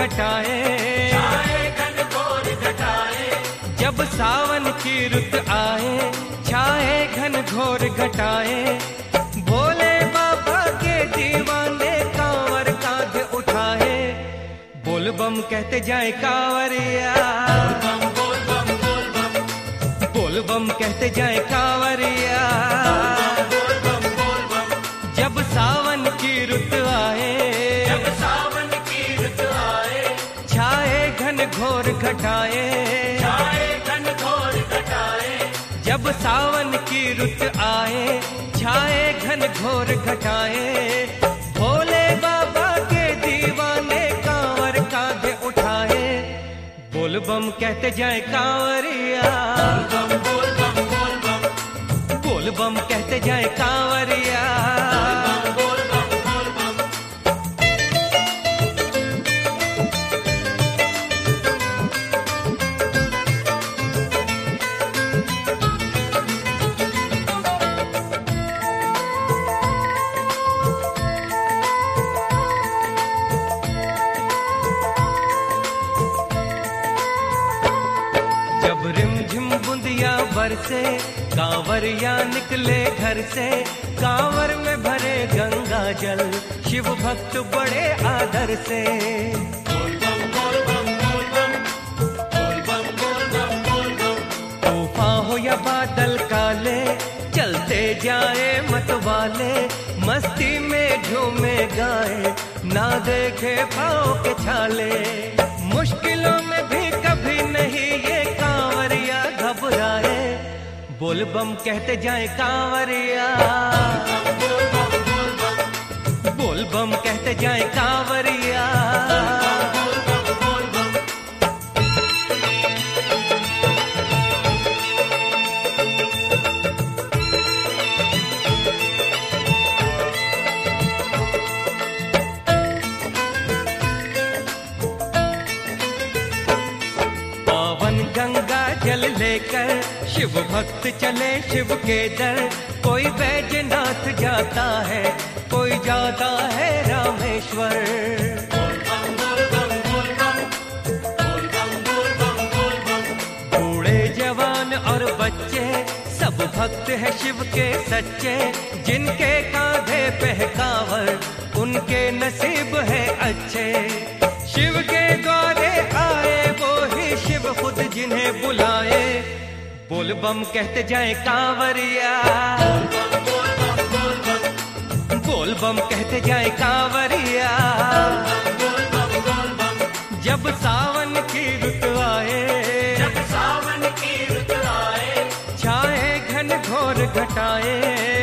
घटाए, जब सावन की रुत आए, छाए घन घोर घटाए। भोले बाबा के दीवाने कांवर कांधे उठाए, बोल बम कहते जाए कांवरिया, बोल बम कहते जाए कांवरिया। जब सावन की रुत आए, छाए घन घोर घटाए, जब सावन की रुत आए, छाए घन घोर घटाए। भोले बाबा के दीवाने कांवर कांधे उठाए, बोल बम कहते जाए कांवरिया, बोल बम कहते जाए कांवरिया। जब रिमझिम बूंदिया बरसे, कांवरिया निकले घर से, कांवर में भरे गंगा जल, शिव भक्त बड़े आदर से। तूफान हो या बादल काले, चलते जाए मतवाले, मस्ती में झूमे गाए, ना देखे पाँव के छाले। मुश्किलों में भी कभी नहीं ये कांवरिया घबराए, बोल बम कहते जाए कांवरिया, बोल बम कहते जाए कांवरिया। गंगा जल लेकर शिव भक्त चले शिव के दर, कोई बैजनाथ जाता है, कोई जाता है रामेश्वर। बूढ़े जवान और बच्चे सब भक्त है शिव के सच्चे, जिनके कांधे पे है कांवर उनके नसीब है अच्छे। शिव के द्वारे आए वो ही शिव खुद जिन्हें बुलाए, बोल बम कहते जाए कांवरिया, बोल बम कहते जाए कांवरिया। जब सावन की रुत आए, छाए घन घोर घटाए,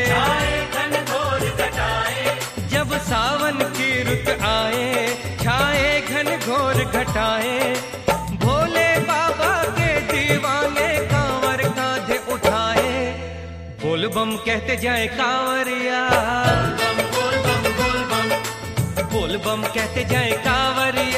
जब सावन की रुत आए, छाए घन घोर घटाए। भोले बाबा के दीवाने कांवर कांधे उठाए, बोल बम कहते जाए कांवरिया, बोल बम कहते जाए कांवरिया।